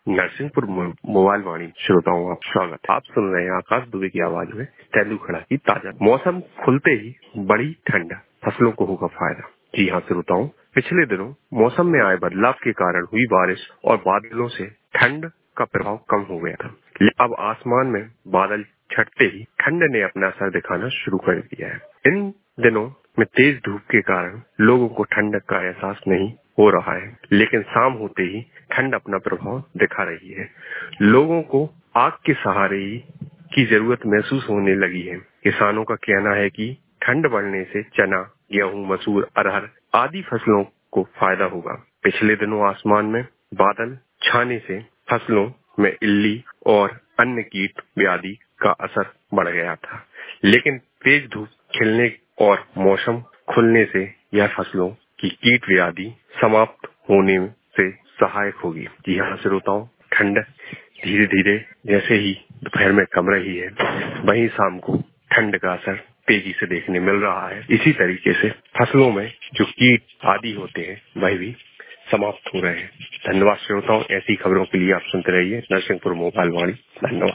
Narsinghpur mobile वाणी श्रोताओं आप स्वागत है। आप सुन रहे हैं आकाश दुबे की आवाज में तेंदुखड़ा की ताजा। मौसम खुलते ही बड़ी ठंड, फसलों को होगा फायदा। जी हाँ श्रोताओं, पिछले दिनों मौसम में आए बदलाव के कारण हुई बारिश और बादलों से ठंड का प्रभाव कम हो गया था। अब आसमान में बादल छटते ही ठंड ने अपना असर दिखाना शुरू कर दिया है। इन दिनों में तेज धूप के कारण लोगों को ठंड का एहसास नहीं हो रहा है, लेकिन शाम होते ही ठंड अपना प्रभाव दिखा रही है। लोगों को आग के सहारे की जरूरत महसूस होने लगी है। किसानों का कहना है कि ठंड बढ़ने से चना, गेहूं, मसूर, अरहर आदि फसलों को फायदा होगा। पिछले दिनों आसमान में बादल छाने से फसलों में इल्ली और अन्य कीट व्याधि का असर बढ़ गया था, लेकिन तेज धूप खिलने और मौसम खुलने से यह फसलों की कीट व्याधि समाप्त होने से सहायक होगी। जी हाँ श्रोताओं, ठंड धीरे धीरे जैसे ही दोपहर में कम रही है, वहीं शाम को ठंड का असर तेजी से देखने मिल रहा है। इसी तरीके से फसलों में जो कीट आदि होते हैं वह भी समाप्त हो रहे हैं। धन्यवाद श्रोताओं, ऐसी खबरों के लिए आप सुनते रहिए नरसिंहपुर मोबाइल वाणी। धन्यवाद।